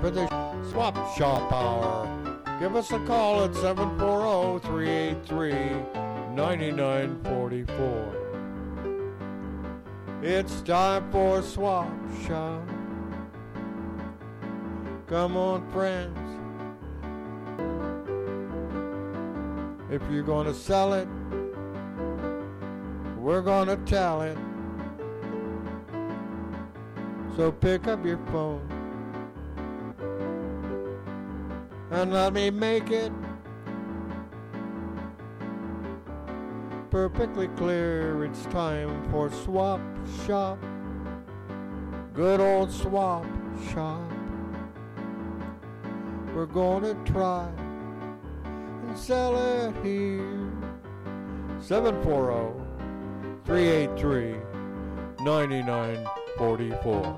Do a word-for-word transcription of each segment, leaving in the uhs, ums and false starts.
for the Swap Shop Hour. Give us a call at seven four zero, three eight three, nine nine four four. It's time for Swap Shop. Come on, friends. If you're going to sell it, we're going to tell it. So pick up your phone and let me make it perfectly clear. It's time for Swap Shop. Good old Swap Shop. We're gonna try and sell it here. seven four zero, three eight three, nine nine four four.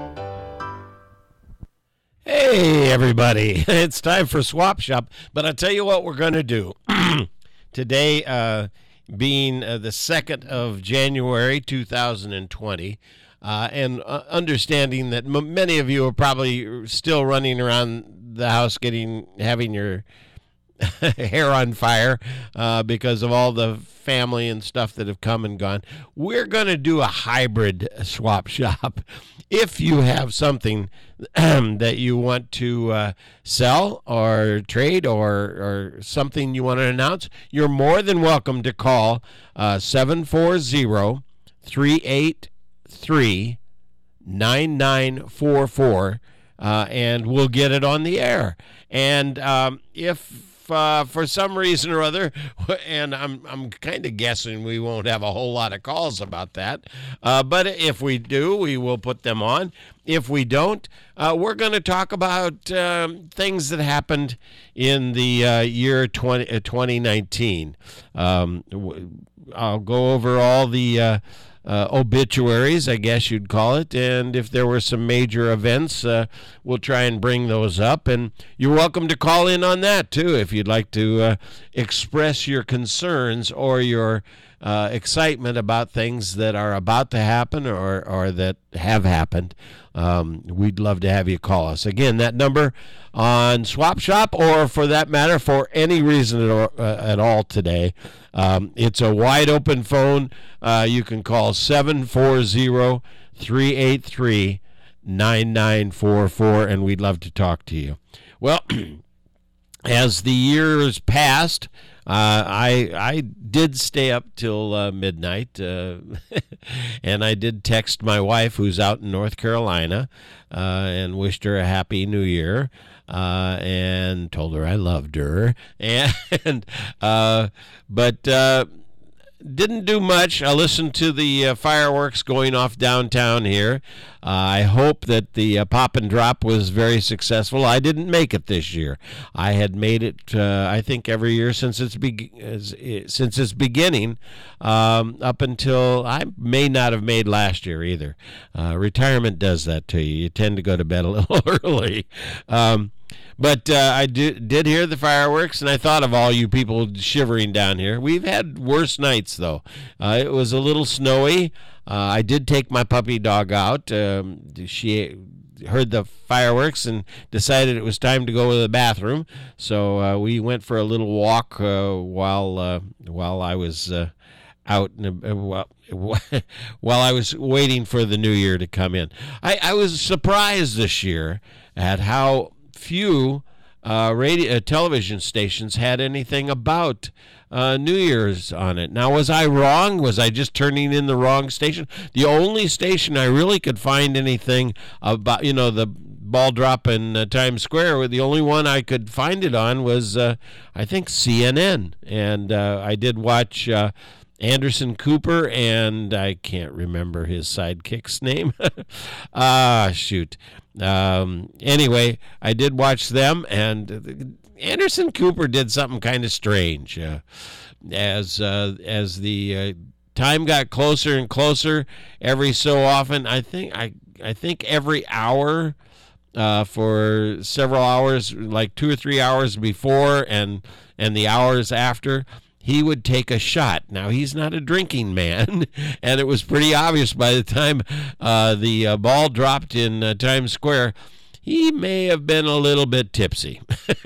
Hey, everybody. It's time for Swap Shop, but I'll tell you what we're going to do. Today, uh, being uh, the second of January, two thousand twenty, uh, and uh, understanding that m- many of you are probably still running around the house getting having your hair on fire uh, because of all the family and stuff that have come and gone. We're going to do a hybrid swap shop. If you have something that you want to uh, sell or trade or, or something you want to announce, you're more than welcome to call uh, seven four zero, three eight three, nine nine four four, uh, and we'll get it on the air. And um, if Uh, for some reason or other, and I'm I'm kind of guessing we won't have a whole lot of calls about that, uh, but if we do, we will put them on. If we don't, uh, we're going to talk about um, things that happened in the uh, year twenty, uh, twenty nineteen. Um, I'll go over all the uh, Uh, obituaries, I guess you'd call it, and if there were some major events, uh, we'll try and bring those up, and you're welcome to call in on that, too, if you'd like to uh, express your concerns or your uh, excitement about things that are about to happen or, or that have happened. Um, we'd love to have you call us. Again, that number on Swap Shop, or for that matter, for any reason at all, uh, at all today, um, it's a wide open phone. Uh, you can call seven four zero, three eight three, nine nine four four, and we'd love to talk to you. Well, as the years passed, Uh, I I did stay up till uh, midnight, uh, and I did text my wife, who's out in North Carolina, uh, and wished her a happy New Year, uh, and told her I loved her, and uh, but. Uh, Didn't do much. I listened to the uh, fireworks going off downtown here. Uh, I hope that the uh, pop and drop was very successful. I didn't make it this year. I had made it, uh, I think, every year since its be- since its beginning, um, up until I may not have made last year either. Uh, retirement does that to you. You tend to go to bed a little early. Um, But uh, I did, did hear the fireworks, and I thought of all you people shivering down here. We've had worse nights, though. Uh, it was a little snowy. Uh, I did take my puppy dog out. Um, she heard the fireworks and decided it was time to go to the bathroom. So uh, we went for a little walk uh, while uh, while I was uh, out and uh, while, while I was waiting for the new year to come in. I, I was surprised this year at how few uh, radio uh, television stations had anything about uh, New Year's on it. Now, was I wrong? Was I just turning in the wrong station? The only station I really could find anything about, you know, the ball drop in uh, Times Square, the only one I could find it on was, uh, I think, C N N. And uh, I did watch uh, Anderson Cooper, and I can't remember his sidekick's name. ah, shoot. Um, anyway, I did watch them, and Anderson Cooper did something kind of strange. Uh, as uh, as the uh, time got closer and closer, every so often, I think I I think every hour, uh, for several hours, like two or three hours before and and the hours after, he would take a shot. Now, he's not a drinking man, and it was pretty obvious by the time uh, the uh, ball dropped in uh, Times Square. he may have been a little bit tipsy.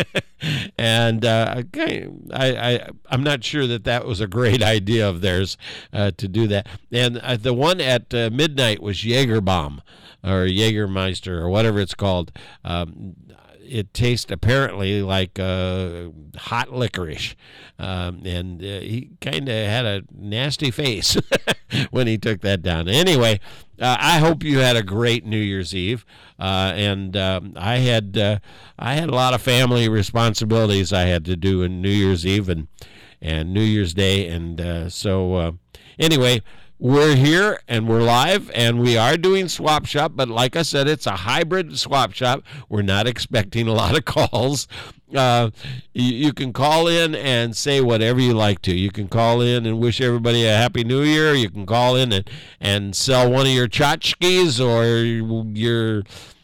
And uh, I, I, I'm not sure that that was a great idea of theirs uh, to do that. And uh, the one at uh, midnight was Jägerbomb or Jägermeister or whatever it's called. Um, it tastes apparently like uh, hot licorice. Um, and uh, he kind of had a nasty face when he took that down. Anyway, uh, I hope you had a great New Year's Eve. Uh, and um, I had uh, I had a lot of family responsibilities I had to do in New Year's Eve and and New Year's Day, and uh, so uh, anyway, we're here and we're live and we are doing Swap Shop, but like I said, it's a hybrid Swap Shop. We're not expecting a lot of calls. Uh, you, you can call in and say whatever you like to. You can call in and wish everybody a Happy New Year. You can call in and, and sell one of your tchotchkes or your,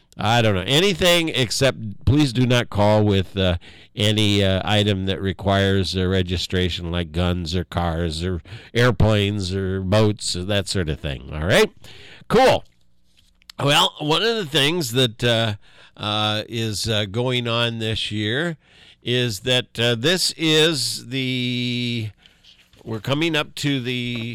I don't know, anything except please do not call with uh, any uh, item that requires a registration like guns or cars or airplanes or boats or that sort of thing. All right? Cool. Well, one of the things that uh, uh, is uh, going on this year is that uh, this is the, we're coming up to the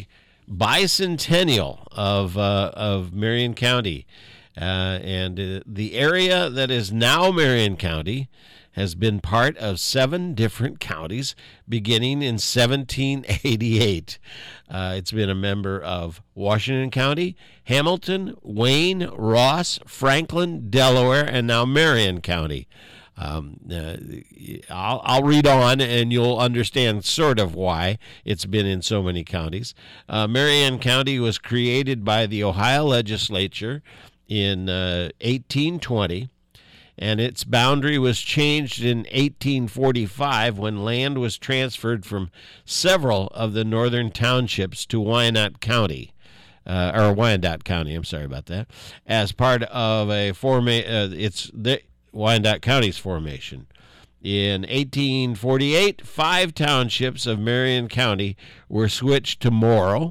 bicentennial of uh, of Marion County. Uh, and uh, the area that is now Marion County has been part of seven different counties beginning in seventeen eighty-eight. Uh, it's been a member of Washington County, Hamilton, Wayne, Ross, Franklin, Delaware, and now Marion County. Um, uh, I'll, I'll read on and you'll understand sort of why it's been in so many counties. Uh, Marion County was created by the Ohio legislature in uh, eighteen twenty, and its boundary was changed in eighteen forty-five when land was transferred from several of the northern townships to Wyandotte County, uh, or Wyandotte County, I'm sorry about that, as part of a forma- uh, it's the Wyandotte County's formation. In eighteen forty-eight, five townships of Marion County were switched to Morrow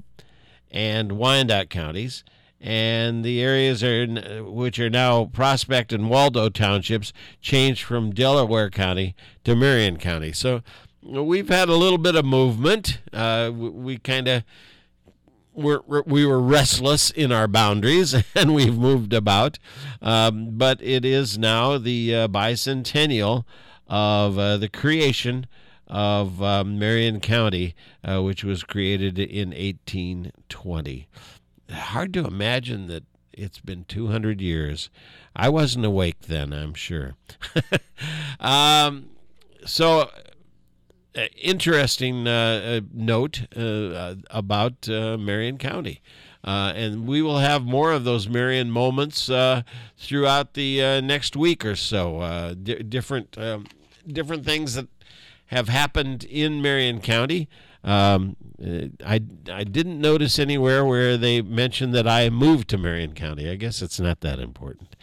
and Wyandotte counties, and the areas are, which are now Prospect and Waldo townships changed from Delaware County to Marion County. So we've had a little bit of movement. Uh, we we kind of we're, we were restless in our boundaries, and we've moved about. Um, but it is now the uh, bicentennial of uh, the creation of um, Marion County, uh, which was created in eighteen twenty. Hard to imagine that it's been two hundred years. I wasn't awake then, I'm sure. um, so, uh, interesting uh, uh, note uh, about uh, Marion County. Uh, and we will have more of those Marion moments uh, throughout the uh, next week or so. Uh, di- different, um, different things that have happened in Marion County. Um, I, I didn't notice anywhere where they mentioned that I moved to Marion County. I guess it's not that important.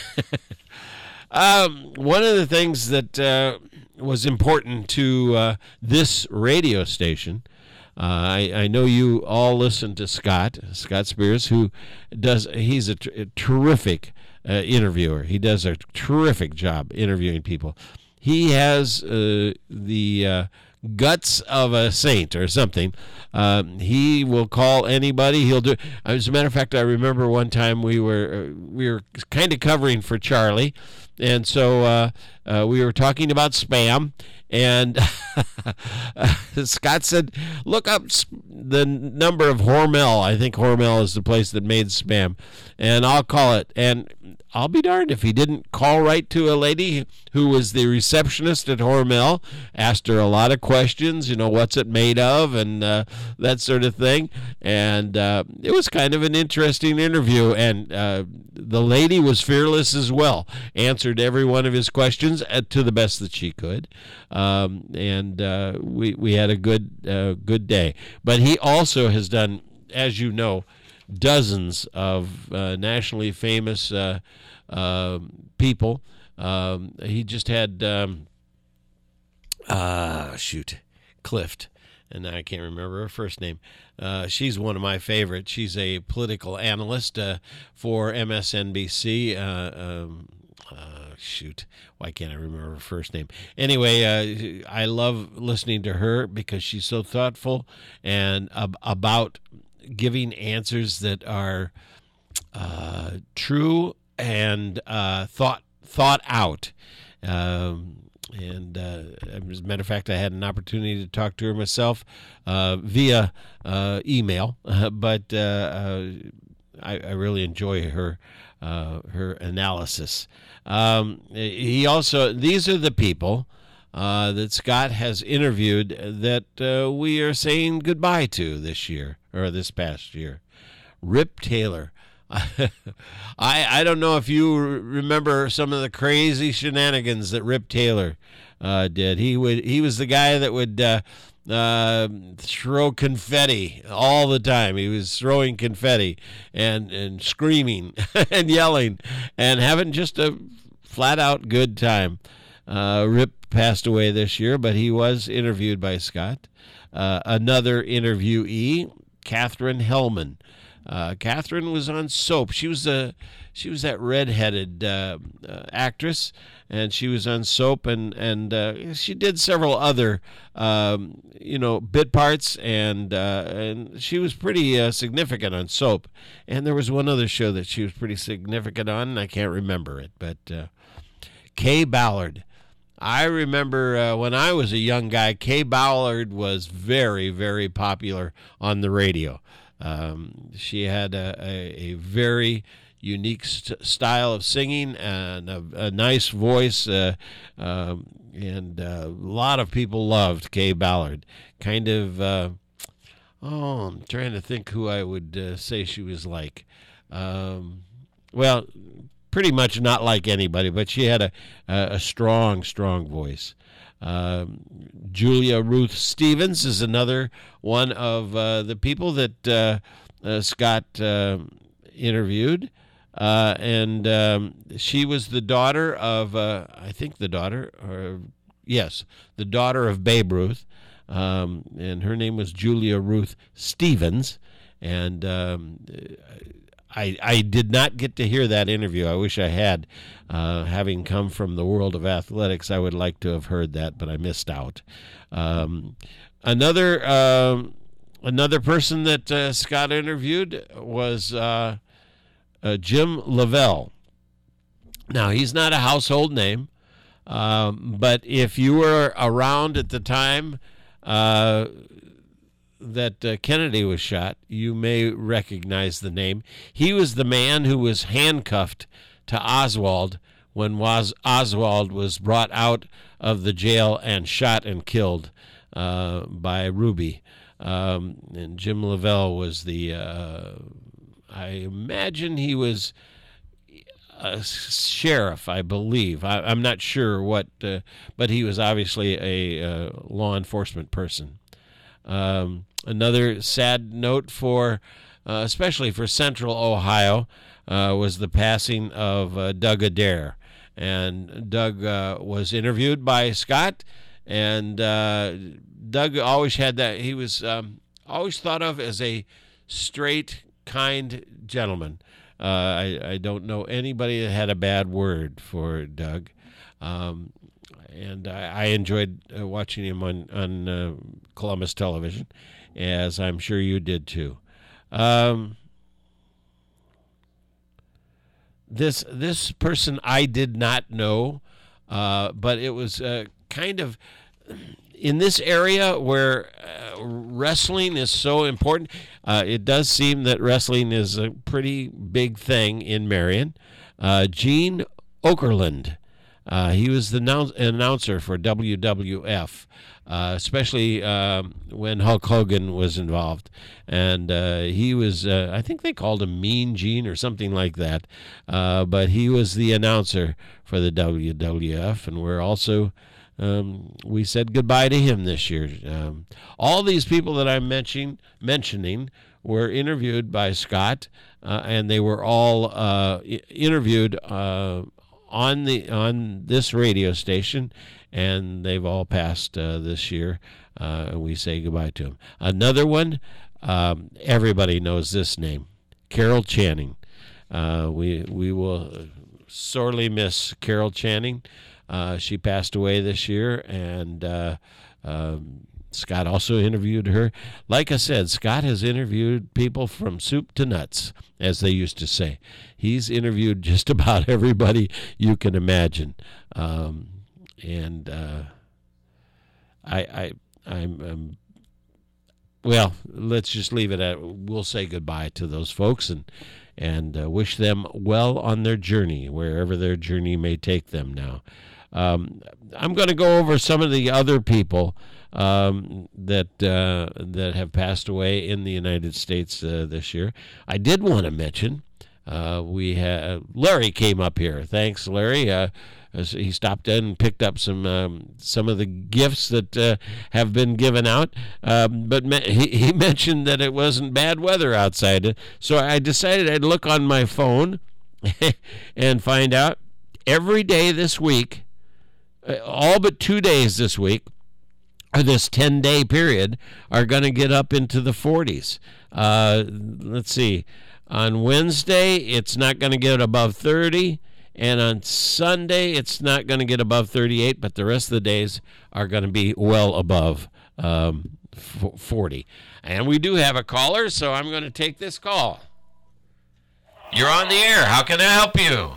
um, one of the things that uh, was important to uh, this radio station, uh, I, I know you all listen to Scott, Scott Spears, who does, he's a, tr- a terrific uh, interviewer. He does a terrific job interviewing people. He has uh, the uh, guts of a saint or something. Um, he will call anybody. He'll do. As a matter of fact, I remember one time we were uh, we were kind of covering for Charlie, and so uh, uh, we were talking about spam. And Scott said, "Look up the number of Hormel. I think Hormel is the place that made spam, and I'll call it." And I'll be darned if he didn't call right to a lady who was the receptionist at Hormel, asked her a lot of questions, you know, what's it made of and uh, that sort of thing. And uh, it was kind of an interesting interview. And uh, the lady was fearless as well, answered every one of his questions to the best that she could. Um, and uh, we, we had a good, uh, good day. But he also has done, as you know, dozens of uh, nationally famous uh, uh, people. Um, he just had, um, uh, shoot, Clift, and I can't remember her first name. Uh, she's one of my favorites. She's a political analyst uh, for M S N B C. Uh, um, uh, shoot, why can't I remember her first name? Anyway, uh, I love listening to her because she's so thoughtful and ab- about giving answers that are uh, true and uh, thought thought out. Um, and uh, as a matter of fact, I had an opportunity to talk to her myself uh, via uh, email, uh, but uh, uh, I, I really enjoy her uh, her analysis. Um, he also these are the people uh, that Scott has interviewed that uh, we are saying goodbye to this year or this past year. Rip Taylor. I I don't know if you remember some of the crazy shenanigans that Rip Taylor uh, did. He would he was the guy that would uh, uh, throw confetti all the time. He was throwing confetti and and screaming and yelling and having just a flat out good time. Uh, Rip passed away this year, but he was interviewed by Scott. Uh, another interviewee, Catherine Hellman. Uh, Catherine was on Soap. She was a she was that redheaded uh, uh, actress, and she was on Soap, and and uh, she did several other um, you know bit parts, and uh, and she was pretty uh, significant on Soap. And there was one other show that she was pretty significant on, and I can't remember it. But uh, Kay Ballard. I remember uh, when I was a young guy, Kay Ballard was very, very popular on the radio. Um, she had a, a, a very unique st- style of singing and a, a nice voice, uh, um, and uh, a lot of people loved Kay Ballard. Kind of, uh, oh, I'm trying to think who I would uh, say she was like. Um, well, pretty much not like anybody, but she had a, a, a strong, strong voice. Um, Julia Ruth Stevens is another one of uh, the people that uh, uh, Scott uh, interviewed, uh, and um, she was the daughter of, uh, I think the daughter, or yes, the daughter of Babe Ruth, um, and her name was Julia Ruth Stevens, and um, I, I did not get to hear that interview. I wish I had. Uh, having come from the world of athletics, I would like to have heard that, but I missed out. Um, another um, another person that uh, Scott interviewed was uh, uh, Jim Lavelle. Now, he's not a household name, um, but if you were around at the time uh, that uh, Kennedy was shot, you may recognize the name. He was the man who was handcuffed to Oswald when was Oswald was brought out of the jail and shot and killed uh, by Ruby. Um, and Jim Lavelle was the, uh, I imagine he was a sheriff, I believe. I, I'm not sure what, uh, but he was obviously a uh, law enforcement person. Um, another sad note for, uh, especially for Central Ohio, uh, was the passing of uh, Doug Adair. And Doug uh, was interviewed by Scott, and uh, Doug always had that. He was um, always thought of as a straight, kind gentleman. Uh, I, I don't know anybody that had a bad word for Doug. Um, and I, I enjoyed uh, watching him on, on uh, Columbus television, as I'm sure you did too. Um, this this person I did not know, uh, but it was uh, kind of in this area where uh, wrestling is so important. Uh, it does seem that wrestling is a pretty big thing in Marion. Uh, Gene Okerlund. Uh, he was the announce- announcer for W W F, uh, especially um, when Hulk Hogan was involved. And uh, he was, uh, I think they called him Mean Gene or something like that. Uh, but he was the announcer for the W W F, and we're also, um, we said goodbye to him this year. Um, all these people that I'm mentioning, mentioning were interviewed by Scott, uh, and they were all uh, I- interviewed uh on the on this radio station, and they've all passed uh, this year, uh, and we say goodbye to them. Another one, um, everybody knows this name, Carol Channing. Uh, we we will sorely miss Carol Channing. Uh, she passed away this year, and uh, um, Scott also interviewed her. Like I said, Scott has interviewed people from soup to nuts, as they used to say. He's interviewed just about everybody you can imagine. Um, and uh, I, I, I'm, I'm, well, let's just leave it at, we'll say goodbye to those folks and, and uh, wish them well on their journey, wherever their journey may take them now. Um, I'm going to go over some of the other people um, that uh, that have passed away in the United States uh, this year. I did want to mention uh, we had Larry came up here. Thanks, Larry. Uh, as he stopped in and picked up some um, some of the gifts that uh, have been given out. Um, but me- he, he mentioned that it wasn't bad weather outside, so I decided I'd look on my phone and find out every day this week. All but two days this week, or this ten-day period, are going to get up into the forties. Uh, let's see. On Wednesday, it's not going to get above thirty, and on Sunday, it's not going to get above thirty-eight, but the rest of the days are going to be well above um, forty. And we do have a caller, so I'm going to take this call. You're on the air. How can I help you?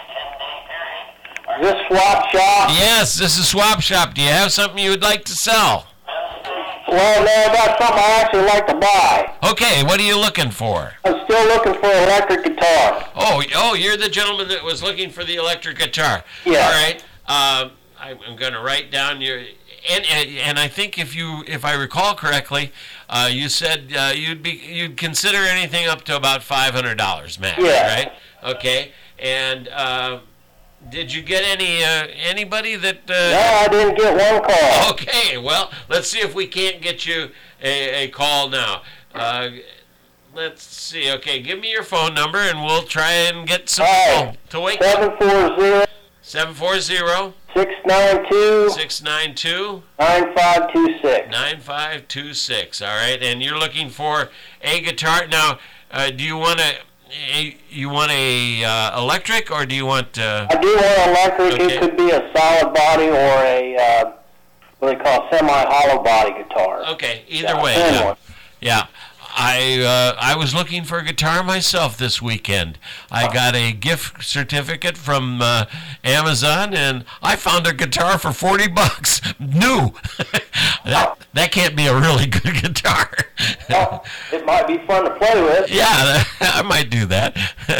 Is this Swap Shop? Yes, this is Swap Shop. Do you have something you would like to sell? Well, no, I got something I actually like to buy. Okay, what are you looking for? I'm still looking for an electric guitar. Oh, oh, you're the gentleman that was looking for the electric guitar. Yeah. All right. Um, I, I'm going to write down your and, and and I think if you if I recall correctly, uh, you said uh, you'd be you'd consider anything up to about five hundred dollars max. Yeah. Right. Okay. And. Uh, Did you get any uh, anybody that? Uh, no, I didn't get one call. Okay, well, let's see if we can't get you a, a call now. Uh, let's see. Okay, give me your phone number, and we'll try and get some All right. to wake seven four zero seven four zero six nine two six nine two nine five two six nine five two six. All right, and you're looking for a guitar now. Uh, do you want to? You want a uh, electric, or do you want? Uh, I do want electric. Okay. It could be a solid body or a uh, what they call semi-hollow body guitar. okay, either Yeah, way. thin Yeah. one. Yeah, I uh, I was looking for a guitar myself this weekend. I got a gift certificate from uh, Amazon, and I found a guitar for forty bucks, new. that that can't be a really good guitar. Well, it might be fun to play with. Yeah, I might do that.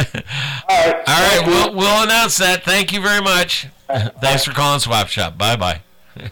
All right. All right, Thank you. we'll we'll announce that. Thank you very much. Thanks for calling Swap Shop. Bye bye.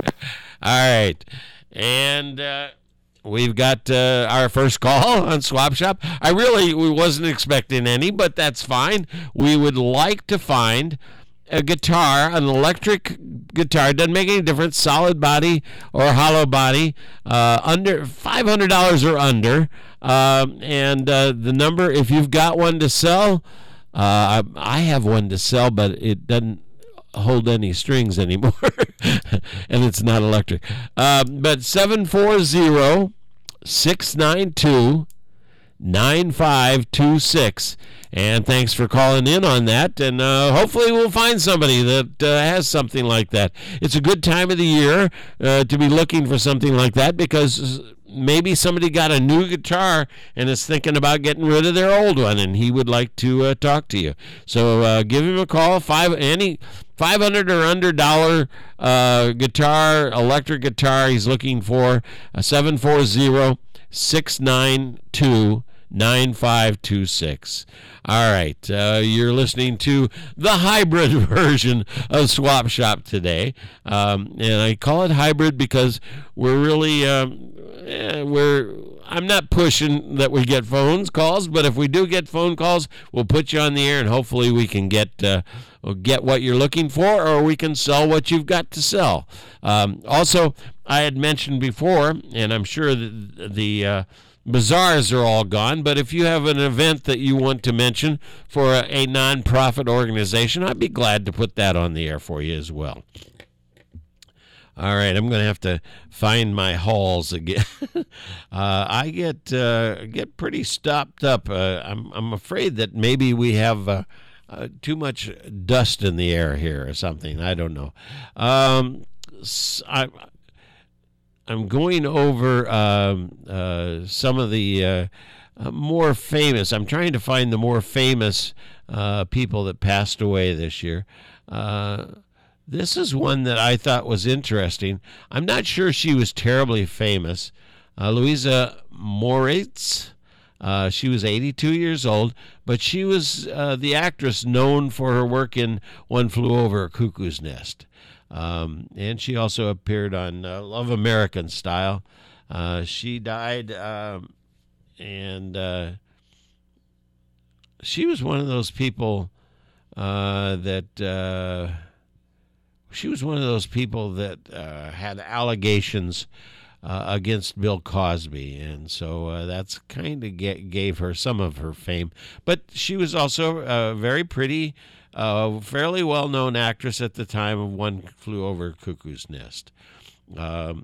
All right, and. Uh, We've got uh, our first call on Swap Shop. I really we wasn't expecting any, but that's fine. We would like to find a guitar, an electric guitar. Doesn't make any difference, solid body or hollow body, uh, under five hundred dollars or under. Um, and uh, the number, if you've got one to sell, uh, I, I have one to sell, but it doesn't hold any strings anymore, and it's not electric. Um, but seven four zero six nine two nine five two six, and thanks for calling in on that, and uh, hopefully we'll find somebody that uh, has something like that. It's a good time of the year uh, to be looking for something like that, because maybe somebody got a new guitar and is thinking about getting rid of their old one, and he would like to uh, talk to you. So uh, give him a call. Five any five hundred or under dollar uh, guitar, electric guitar. He's looking for a seven four zero six nine two nine five two six. All right, uh, you're listening to the hybrid version of Swap Shop today, um, and I call it hybrid because we're really um, eh, we're. I'm not pushing that we get phone calls, but if we do get phone calls, we'll put you on the air, and hopefully we can get uh, get what you're looking for, or we can sell what you've got to sell. Um, also, I had mentioned before, and I'm sure the, the uh, bazaars are all gone, but if you have an event that you want to mention for a, a nonprofit organization, I'd be glad to put that on the air for you as well. All right, I'm going to have to find my halls again. uh, I get uh, get pretty stopped up. Uh, I'm I'm afraid that maybe we have uh, uh, too much dust in the air here or something. I don't know. Um, I, I'm going over um, uh, some of the uh, uh, more famous. I'm trying to find the more famous uh, people that passed away this year. Uh, this is one that I thought was interesting. I'm not sure she was terribly famous. Uh, Louisa Moritz. Uh, she was eighty-two years old, but she was uh, the actress known for her work in One Flew Over a Cuckoo's Nest. Um, and she also appeared on uh, Love American Style. Uh, she died, um, and uh, she was one of those people uh, that uh, she was one of those people that uh, had allegations Uh, against Bill Cosby, and so uh, that's kind of ga- gave her some of her fame. But she was also a very pretty, uh, fairly well-known actress at the time of One Flew Over Cuckoo's Nest. Um,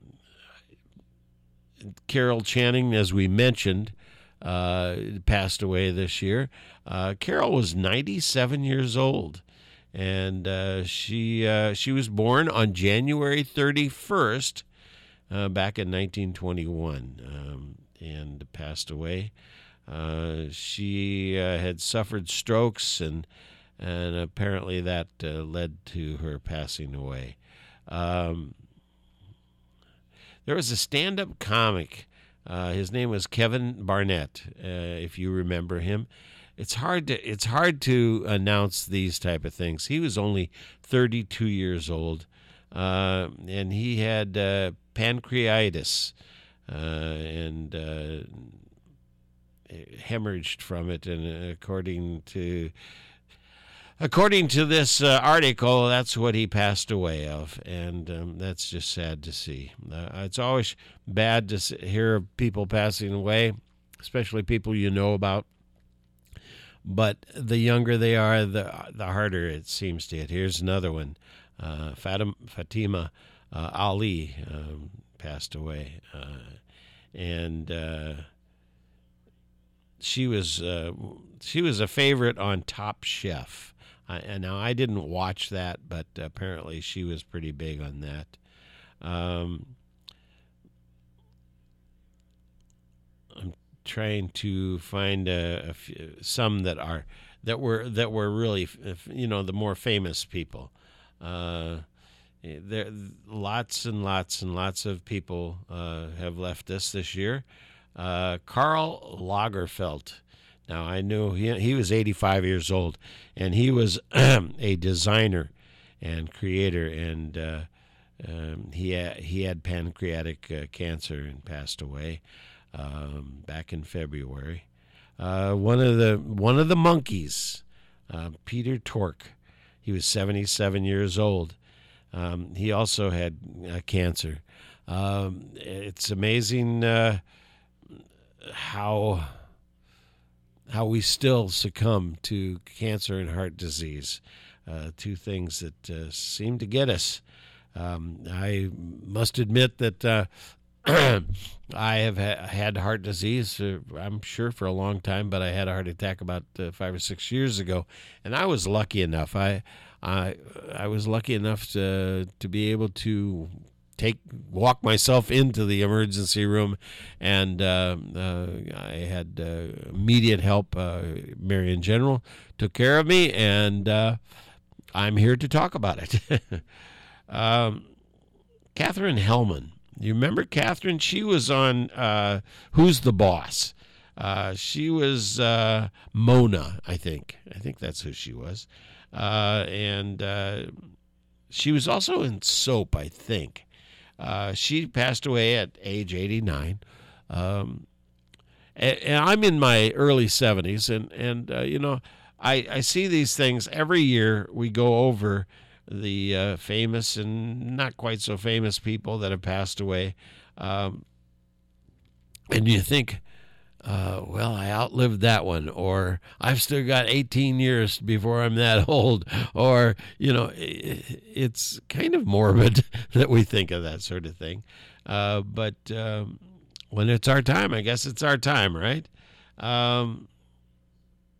Carol Channing, as we mentioned, uh, passed away this year. Uh, Carol was ninety-seven years old, and uh, she uh, she was born on January thirty-first. Uh, back in nineteen twenty-one, um, and passed away. Uh, she uh, had suffered strokes, and and apparently that uh, led to her passing away. Um, there was a stand-up comic. Uh, his name was Kevin Barnett, uh, if you remember him. It's hard to it's hard to announce these type of things. He was only thirty-two years old, uh, and he had uh, pancreatitis, uh, and uh, hemorrhaged from it. And according to according to this uh, article, that's what he passed away of, and um, that's just sad to see. Uh, it's always bad to hear of people passing away, especially people you know about. But the younger they are, the the harder it seems to hit. Here's another one. Uh, Fatima, Fatima uh, Ali um, passed away, uh, and uh, she was uh, she was a favorite on Top Chef. I, and now I didn't watch that, but apparently she was pretty big on that. Um, I'm trying to find a, a few, some that are that were that were really, you know, the more famous people. Uh, there, lots and lots and lots of people uh, have left us this year. Uh, Karl Lagerfeld. Now, I knew he, he was eighty-five years old, and he was a designer and creator, and uh, um, he had, he had pancreatic uh, cancer and passed away um, back in February. Uh, one of the one of the monkeys, uh, Peter Tork. He was seventy-seven years old. Um, he also had uh, cancer. Um, it's amazing uh, how how we still succumb to cancer and heart disease, uh, two things that uh, seem to get us. Um, I must admit that uh, I have ha- had heart disease, uh, I'm sure, for a long time, but I had a heart attack about uh, five or six years ago, and I was lucky enough. I I, I was lucky enough to to be able to take walk myself into the emergency room, and uh, uh, I had uh, immediate help. Uh, Marion General took care of me, and uh, I'm here to talk about it. um, Katherine Hellman. You remember Katherine? She was on uh, Who's the Boss? Uh, she was uh, Mona, I think. I think that's who she was. Uh, and uh, she was also in Soap, I think. Uh, she passed away at age eighty-nine. Um, and, and I'm in my early seventies, and, and uh, you know, I, I see these things every year. We go over the uh, famous and not quite so famous people that have passed away. Um, and you think, uh, well, I outlived that one, or I've still got eighteen years before I'm that old, or, you know, it, it's kind of morbid that we think of that sort of thing. Uh, but um, when it's our time, I guess it's our time, right? Um, let's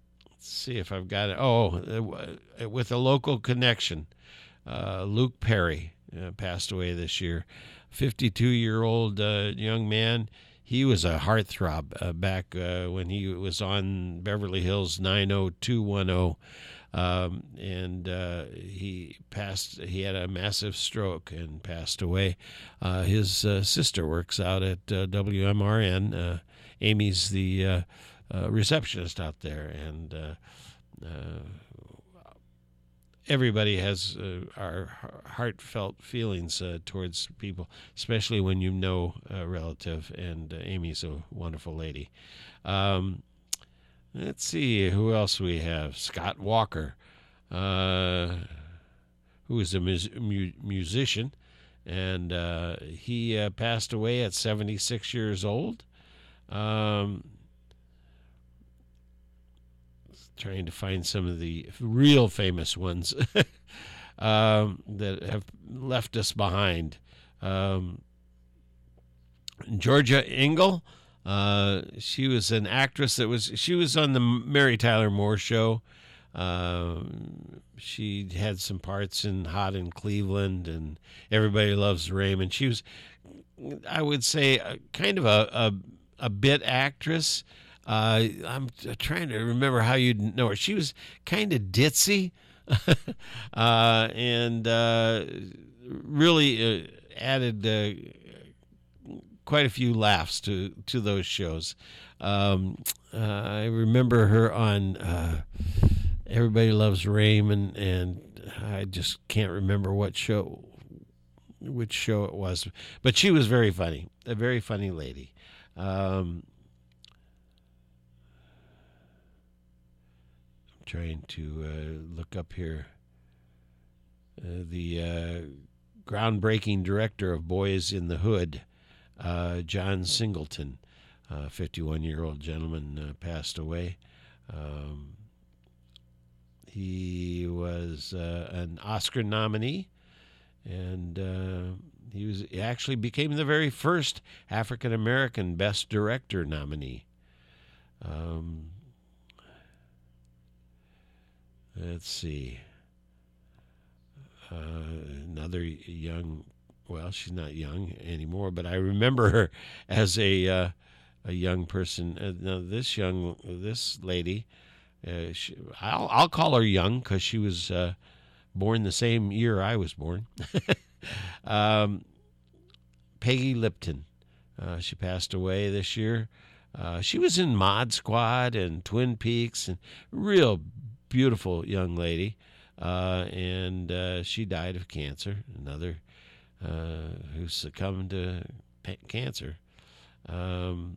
let's see if I've got it. Oh, uh, with a local connection, uh, Luke Perry uh, passed away this year. fifty-two-year-old uh, young man. He was a heartthrob uh, back uh, when he was on Beverly Hills nine oh two one oh. Um, and uh, he passed. He had a massive stroke and passed away. Uh, his uh, sister works out at uh, W M R N. Uh, Amy's the uh, uh, receptionist out there, and uh, uh, everybody has uh, our heartfelt feelings uh, towards people, especially when you know a relative. And uh, Amy's a wonderful lady. Um, Let's see who else we have. Scott Walker, uh, who is a mus- mu- musician, and uh, he uh, passed away at seventy-six years old. Um, trying to find some of the real famous ones um, that have left us behind. Um, Georgia Engel. Uh, she was an actress that was, she was on the Mary Tyler Moore Show. Um, she had some parts in Hot in Cleveland and Everybody Loves Raymond. She was, I would say, a, kind of a, a, a bit actress. Uh, I'm trying to remember how you'd know her. She was kind of ditzy, uh, and, uh, really, uh, added, uh, quite a few laughs to, to those shows. Um, uh, I remember her on uh, Everybody Loves Raymond, and I just can't remember what show, which show it was. But she was very funny, a very funny lady. Um, I'm trying to uh, look up here. Uh, the uh, groundbreaking director of Boys in the Hood, Uh, John Singleton, a fifty-one-year-old gentleman, uh, passed away. Um, he was uh, an Oscar nominee, and uh, he was he actually became the very first African-American Best Director nominee. Um, let's see. Uh, another young Well, she's not young anymore, but I remember her as a uh, a young person. Uh, now, this young this lady, uh, she, I'll I'll call her young because she was uh, born the same year I was born. um, Peggy Lipton, uh, she passed away this year. Uh, she was in Mod Squad and Twin Peaks, and real beautiful young lady. Uh, and uh, she died of cancer. Another. Uh, who succumbed to cancer. Um,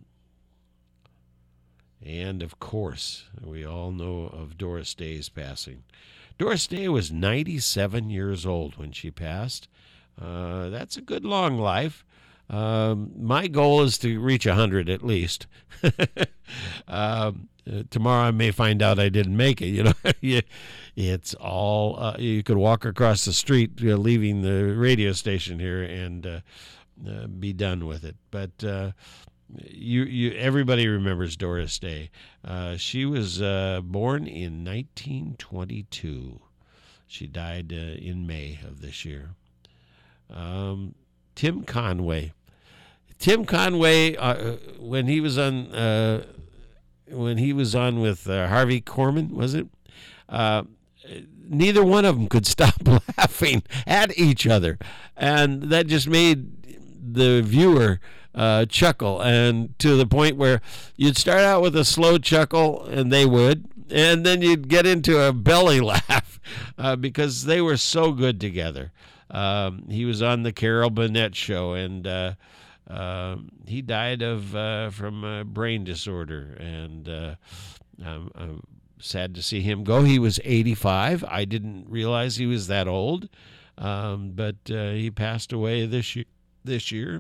and, of course, we all know of Doris Day's passing. Doris Day was ninety-seven years old when she passed. Uh, that's a good long life. Um, my goal is to reach one hundred at least. um, uh, tomorrow I may find out I didn't make it. You know, it's all uh, you could walk across the street, you know, leaving the radio station here, and uh, uh, be done with it. But uh, you, you, everybody remembers Doris Day. Uh, she was uh, born in nineteen twenty-two. She died uh, in May of this year. Um, Tim Conway. Tim Conway, uh, when he was on, uh, when he was on with uh, Harvey Korman, was it? Uh, neither one of them could stop laughing at each other, and that just made the viewer uh, chuckle, and to the point where you'd start out with a slow chuckle, and they would, and then you'd get into a belly laugh uh, because they were so good together. Um, he was on the Carol Burnett show, and uh, uh, he died of uh, from a brain disorder, and uh, I'm, I'm sad to see him go. He was eighty-five. I didn't realize he was that old, um, but uh, he passed away this year. This year.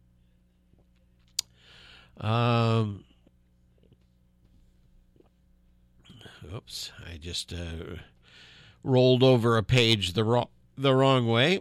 Um, oops, I just uh, rolled over a page the wrong the wrong way.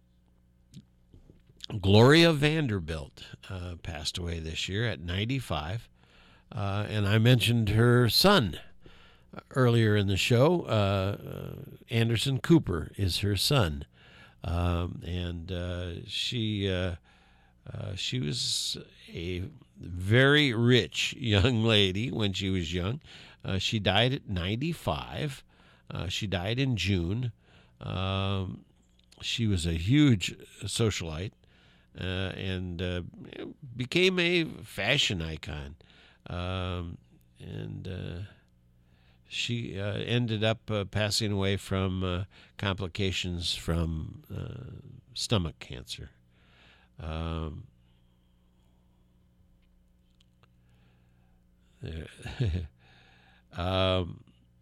Gloria Vanderbilt uh, passed away this year at ninety-five, uh, and I mentioned her son, earlier in the show, uh, uh, Anderson Cooper is her son. Um, and uh, she uh, uh, she was a very rich young lady when she was young. Uh, she died at ninety-five. Uh, she died in June. Um, she was a huge socialite uh, and uh, became a fashion icon. Um, and uh, she uh, ended up uh, passing away from uh, complications from uh, stomach cancer. Um, um,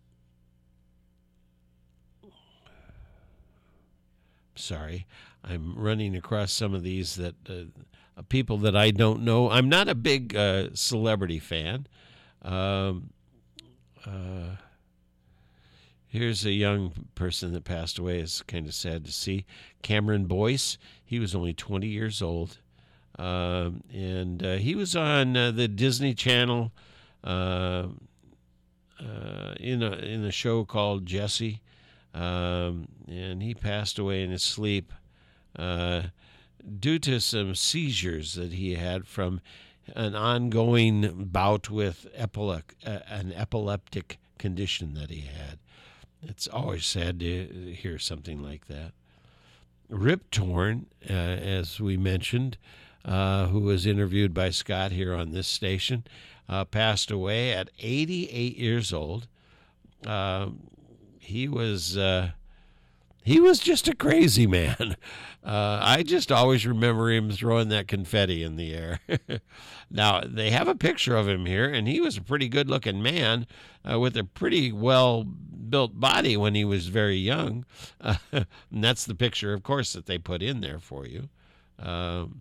sorry, I'm running across some of these that uh, people that I don't know. I'm not a big uh, celebrity fan. Um, uh, here's a young person that passed away. It's kind of sad to see. Cameron Boyce. He was only twenty years old. Um, and uh, he was on uh, the Disney Channel uh, uh, in a in a show called Jessie, um, and he passed away in his sleep uh, due to some seizures that he had from an ongoing bout with epilec- uh, an epileptic condition that he had. It's always sad to hear something like that. Rip Torn, uh, as we mentioned, uh, who was interviewed by Scott here on this station, uh, passed away at eighty-eight years old. Uh, he was uh, he was just a crazy man. Uh, I just always remember him throwing that confetti in the air. Now, they have a picture of him here, and he was a pretty good-looking man uh, with a pretty well-built body when he was very young. Uh, and that's the picture, of course, that they put in there for you. Um,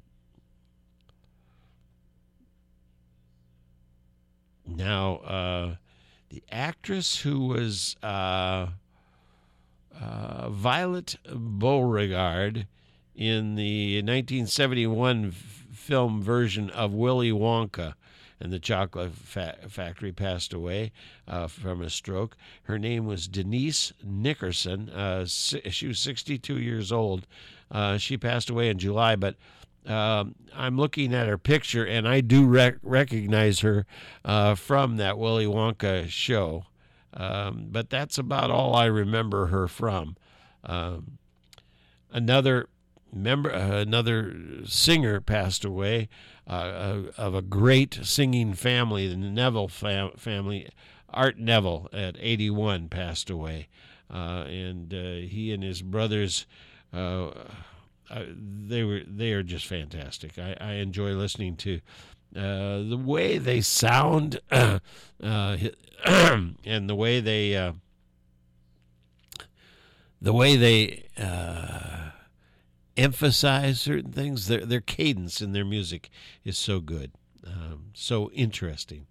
now, uh, the actress who was uh, uh, Violet Beauregard in the nineteen seventy-one f- film version of Willy Wonka and the Chocolate Fa- Factory passed away uh, from a stroke. Her name was Denise Nickerson. Uh, si- she was sixty-two years old. Uh, she passed away in July, but um, I'm looking at her picture, and I do rec- recognize her uh, from that Willy Wonka show. Um, but that's about all I remember her from. Um, another member, uh, another singer passed away uh, of a great singing family, the Neville fam- family. Art Neville at eighty-one passed away, uh, and uh, he and his brothers, uh, uh, they were they are just fantastic. I, I enjoy listening to uh, the way they sound uh, uh, and the way they uh, the way they uh, emphasize certain things. Their their cadence in their music is so good, um, so interesting.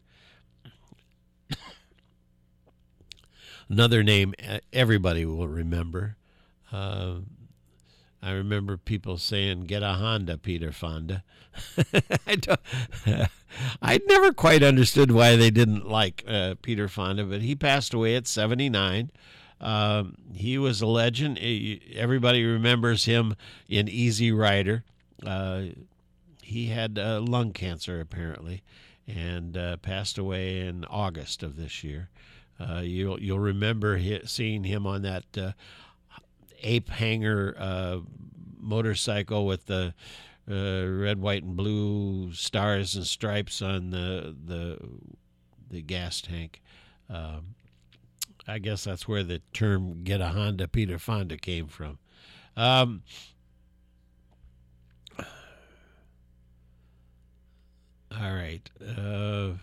Another name everybody will remember. Uh, I remember people saying, "Get a Honda, Peter Fonda." I don't, I never quite understood why they didn't like uh, Peter Fonda, but he passed away at seventy-nine. Um, he was a legend. Everybody remembers him in Easy Rider. Uh, he had uh, lung cancer, apparently, and uh, passed away in August of this year. Uh, you'll you'll remember he, seeing him on that uh, ape hanger uh, motorcycle with the uh, red, white, and blue stars and stripes on the the the gas tank. Um, I guess that's where the term "Get a Honda, Peter Fonda" came from. Um, all right, uh,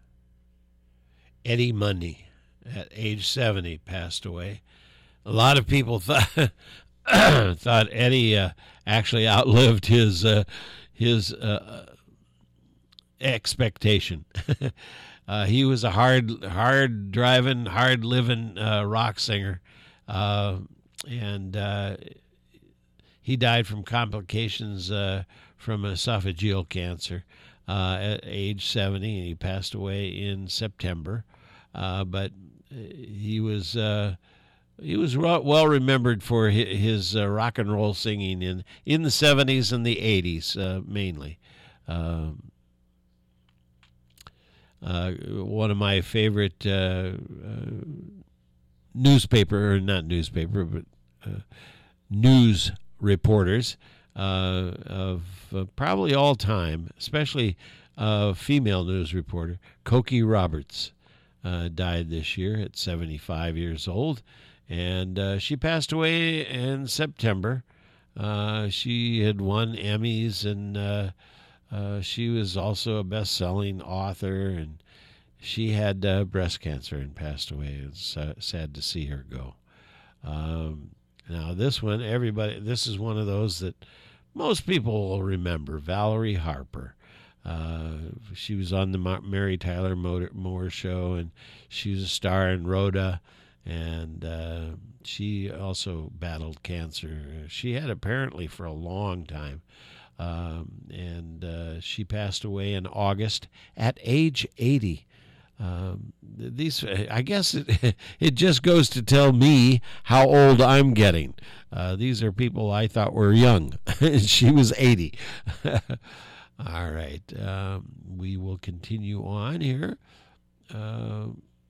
Eddie Money. At age seventy, passed away. A lot of people thought thought Eddie uh, actually outlived his uh, his uh, expectation. uh, he was a hard, hard driving, hard living uh, rock singer, uh, and uh, he died from complications uh, from esophageal cancer uh, at age seventy, and he passed away in September. Uh, but he was uh, he was well remembered for his, his uh, rock and roll singing in in the seventies and the eighties uh, mainly. Um, uh, one of my favorite uh, uh, newspaper, or not newspaper, but uh, news reporters uh, of uh, probably all time, especially a female news reporter, Cokie Roberts, uh, died this year at seventy-five years old, and uh, she passed away in September. Uh, she had won Emmys, and uh, uh, she was also a best-selling author, and she had uh, breast cancer and passed away. It's uh, sad to see her go. Um, now, this one, everybody, this is one of those that most people will remember, Valerie Harper. Uh, she was on the Mary Tyler Moore Show, and she was a star in Rhoda, and uh, she also battled cancer. She had apparently for a long time, um, and uh, she passed away in August at age eighty. Um, these, I guess, it, it just goes to tell me how old I'm getting. Uh, these are people I thought were young. She was eighty. All right, um, we will continue on here. Uh,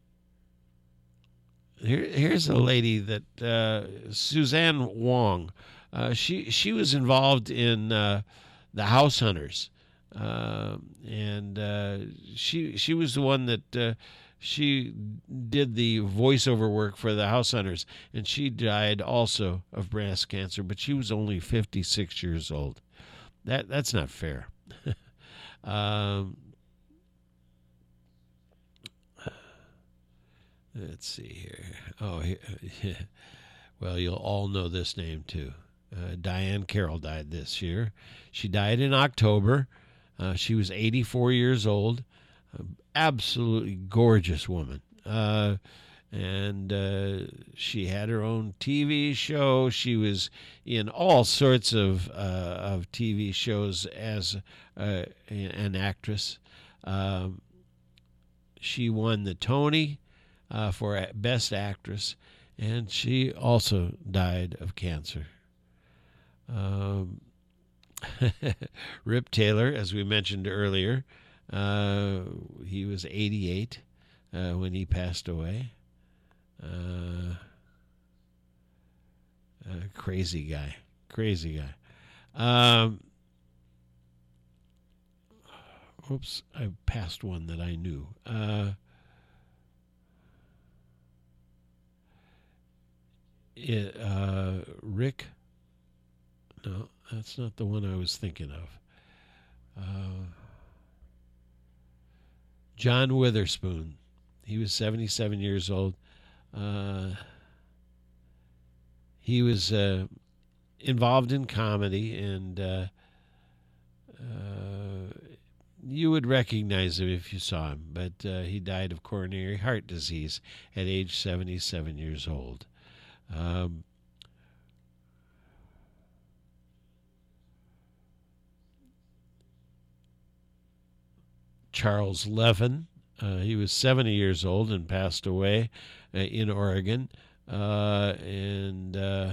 here. Here's a lady that uh, Suzanne Wong. Uh, she she was involved in uh, the House Hunters, uh, and uh, she she was the one that uh, she did the voiceover work for the House Hunters, and she died also of breast cancer. But she was only fifty-six years old. That that's not fair. um, let's see here. Oh, here, well, you'll all know this name too. Uh, Diane Carroll died this year. She died in October. Uh, she was eighty-four years old. Uh, absolutely gorgeous woman. Uh, and uh, she had her own T V show. She was in all sorts of uh, of T V shows as uh, an actress. Um, she won the Tony uh, for Best Actress, and she also died of cancer. Um, Rip Taylor, as we mentioned earlier, uh, he was eighty-eight uh, when he passed away. Uh, uh, crazy guy, crazy guy. Um, oops, I passed one that I knew. Uh, it, uh, Rick. No, that's not the one I was thinking of. Uh, John Witherspoon. He was seventy-seven years old. Uh, he was uh, involved in comedy, and uh, uh, you would recognize him if you saw him, but uh, he died of coronary heart disease at age seventy-seven years old. Um, Charles Levin, uh, he was seventy years old and passed away uh, in Oregon, uh, and uh,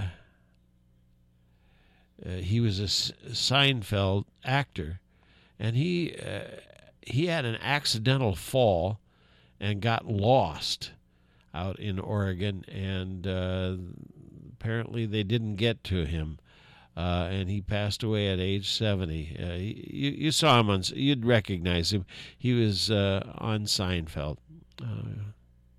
uh, he was a S- Seinfeld actor, and he uh, he had an accidental fall and got lost out in Oregon, and uh, apparently they didn't get to him. Uh, and he passed away at age seventy. Uh, he, you, you saw him on, you'd recognize him. He was uh, on Seinfeld. Uh,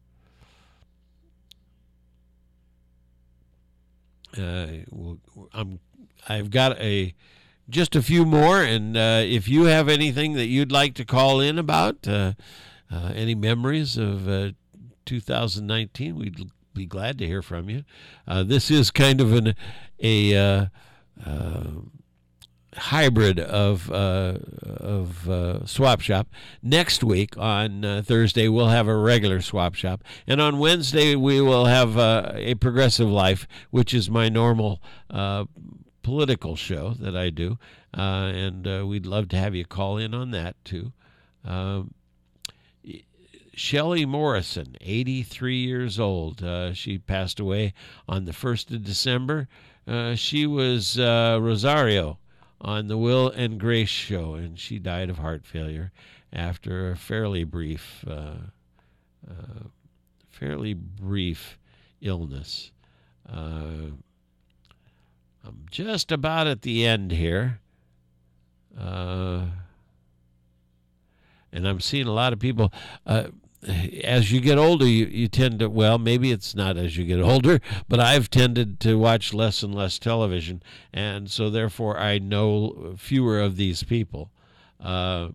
uh, well, I'm, I've got a just a few more, and uh, if you have anything that you'd like to call in about, uh, uh, any memories of uh, two thousand nineteen, we'd be glad to hear from you. Uh, this is kind of an a uh, Uh, hybrid of uh, of uh, Swap Shop. Next week on uh, Thursday we'll have a regular Swap Shop, and on Wednesday we will have uh, a Progressive Life, which is my normal uh, political show that I do, uh, and uh, we'd love to have you call in on that too. Um, Shelley Morrison, eighty-three years old. Uh, she passed away on the first of December. Uh, she was uh, Rosario on the Will and Grace show, and she died of heart failure after a fairly brief, uh, uh, fairly brief illness. Uh, I'm just about at the end here. Uh, and I'm seeing a lot of people. Uh, as you get older, you, you tend to, well, maybe it's not as you get older, but I've tended to watch less and less television. And so therefore I know fewer of these people. Uh,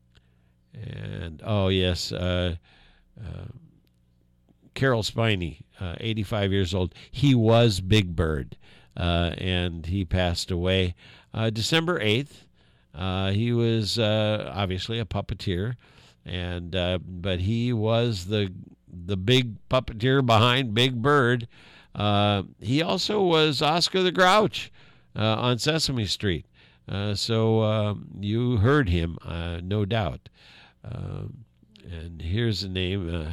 and, oh, yes, uh, uh, Carol Spiney, uh, eighty-five years old. He was Big Bird, uh, and he passed away uh, December eighth. Uh, he was uh, obviously a puppeteer, and uh, but he was the the big puppeteer behind Big Bird. Uh, he also was Oscar the Grouch uh, on Sesame Street. Uh, so um, you heard him, uh, no doubt. Um, and here's the name, uh,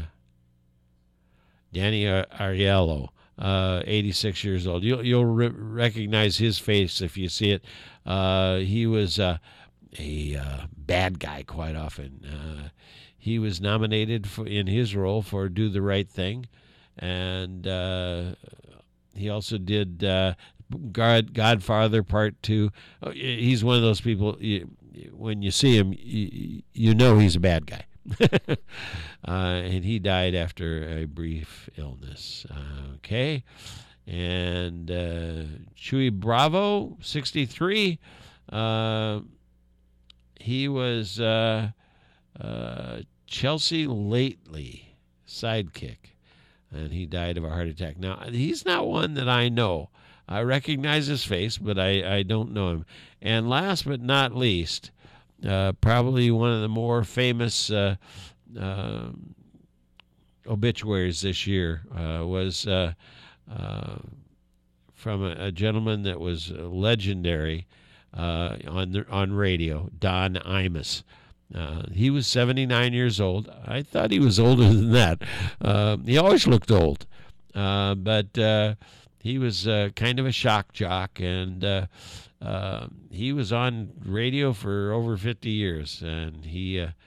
Danny Ar- Ariello, uh, eighty-six years old. You'll, you'll re- recognize his face if you see it. Uh, he was uh, a uh, bad guy quite often. Uh, he was nominated for, in his role for Do the Right Thing, and uh, he also did uh, God, Godfather Part Two. He's one of those people, you, when you see him, you, you know he's a bad guy. uh, and he died after a brief illness. Uh, okay. And uh, Chuy Bravo, sixty-three. Uh, he was uh, uh, Chelsea Lately sidekick, and he died of a heart attack. Now, he's not one that I know. I recognize his face, but I, I don't know him. And last but not least, uh, probably one of the more famous uh, uh, obituaries this year uh, was uh, uh, from a, a gentleman that was legendary uh, on the, on radio, Don Imus. Uh, he was seventy-nine years old. I thought he was older than that. Uh, he always looked old, uh, but uh, he was uh, kind of a shock jock, and uh, uh, he was on radio for over fifty years, and he uh,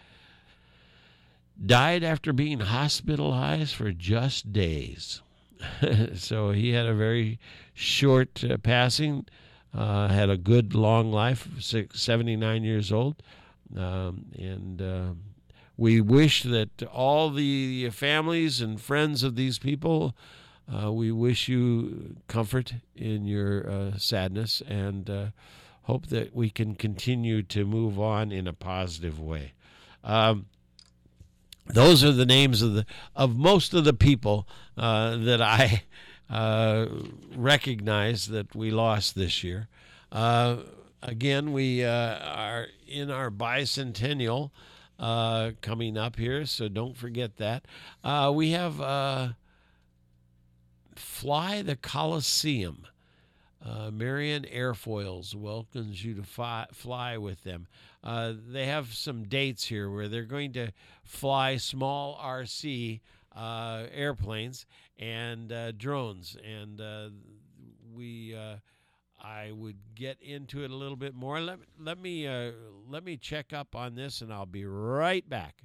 died after being hospitalized for just days. So he had a very short uh, passing, uh, had a good long life, six, seventy-nine years old. Um, and uh, we wish that all the families and friends of these people, uh, we wish you comfort in your uh, sadness, and uh, hope that we can continue to move on in a positive way. Um, those are the names of the of most of the people uh, that I uh, recognize that we lost this year. Uh, Again, we uh, are in our bicentennial uh, coming up here, so don't forget that. Uh, we have uh, Fly the Coliseum. Uh, Marion Airfoils welcomes you to fi- fly with them. Uh, they have some dates here where they're going to fly small R C uh, airplanes and uh, drones, and uh, we... Uh, I would get into it a little bit more. Let, let me uh, let me check up on this, and I'll be right back.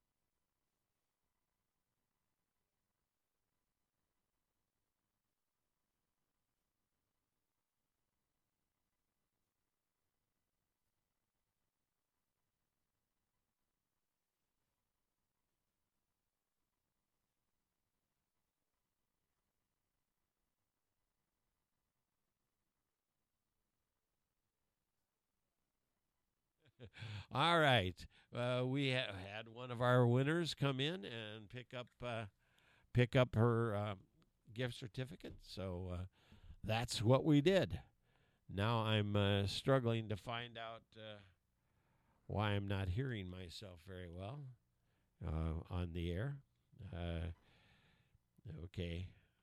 All right. Uh, we ha- had one of our winners come in and pick up uh, pick up her uh, gift certificate. So uh, that's what we did. Now I'm uh, struggling to find out uh, why I'm not hearing myself very well uh, on the air. Uh, okay.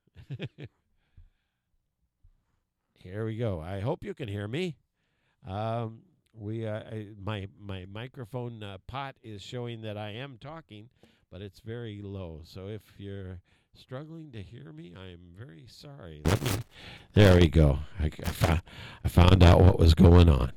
Here we go. I hope you can hear me. Um, we uh, I, my my microphone uh, pot is showing that I am talking, but it's very low. So if you're struggling to hear me, I'm very sorry. Let me, there we go. I, I, found, I found out what was going on.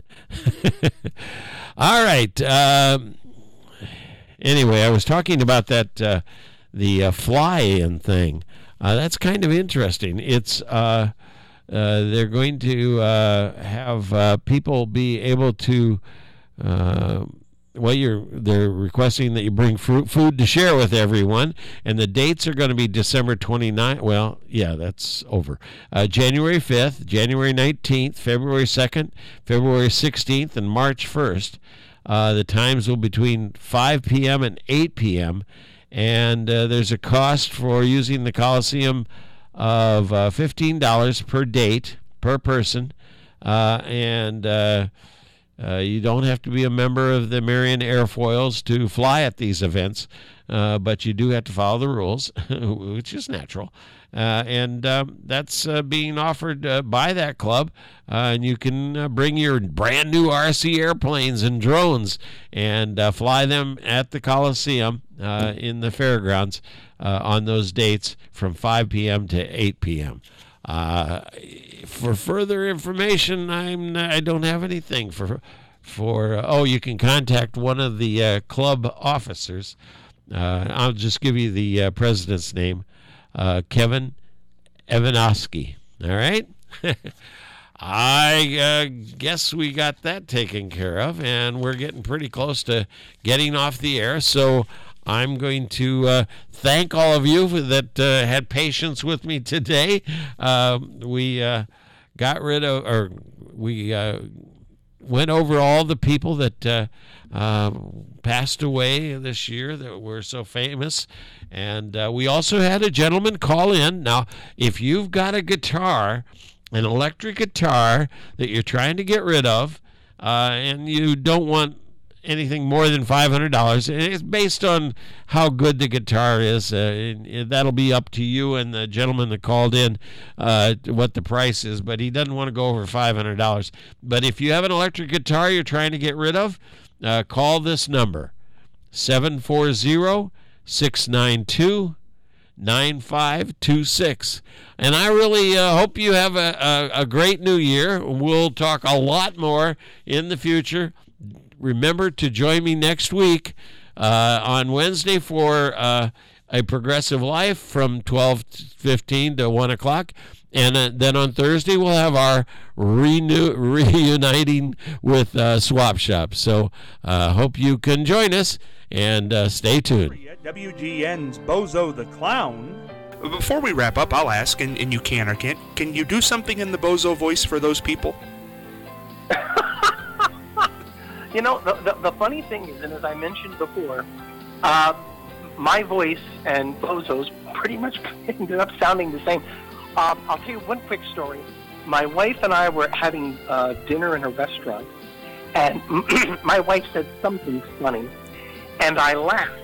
All right. Um, anyway, I was talking about that, uh, the uh, fly-in thing. Uh, that's kind of interesting. It's uh, uh, they're going to uh, have uh, people be able to. Uh, well, you're they're requesting that you bring fruit, food to share with everyone, and the dates are going to be December twenty-ninth. Well, yeah, that's over. Uh, January fifth, January nineteenth, February second, February sixteenth, and March first. Uh, the times will be between five p.m. and eight p.m. And uh, there's a cost for using the Coliseum of uh, fifteen dollars per date, per person. Uh, and uh, uh, you don't have to be a member of the Marion Airfoils to fly at these events, uh, but you do have to follow the rules, which is natural. Uh, and um, that's uh, being offered uh, by that club. Uh, and you can uh, bring your brand new R C airplanes and drones and uh, fly them at the Coliseum uh, in the fairgrounds uh, on those dates from five p.m. to eight p.m. Uh, for further information, I'm I don't have anything for for. Uh, oh, you can contact one of the uh, club officers. Uh, I'll just give you the uh, president's name. Uh, Kevin Evanowski. All right. I uh, guess we got that taken care of, and we're getting pretty close to getting off the air. So I'm going to uh, thank all of you that uh, had patience with me today. Uh, we uh, got rid of, or we uh, went over all the people that uh, uh, passed away this year that were so famous. And uh, we also had a gentleman call in. Now, if you've got a guitar, an electric guitar that you're trying to get rid of, uh, and you don't want anything more than five hundred dollars, it's based on how good the guitar is. Uh, that'll be up to you and the gentleman that called in uh, what the price is, but he doesn't want to go over five hundred dollars. But if you have an electric guitar you're trying to get rid of, uh, call this number, seven four zero, six nine two, nine five two six. And I really uh, hope you have a, a, a great new year. We'll talk a lot more in the future. Remember to join me next week uh, on Wednesday for uh, A Progressive Life from twelve fifteen to one o'clock. And uh, then on Thursday, we'll have our renew, reuniting with uh, Swap Shop. So uh, hope you can join us, and uh, stay tuned. W G N's Bozo the Clown. Before we wrap up, I'll ask, and, and you can or can't, can you do something in the Bozo voice for those people? You know, the, the, the funny thing is, and as I mentioned before, uh, my voice and Bozo's pretty much ended up sounding the same. Um, I'll tell you one quick story. My wife and I were having uh, dinner in a restaurant, and my wife said something funny, and I laughed.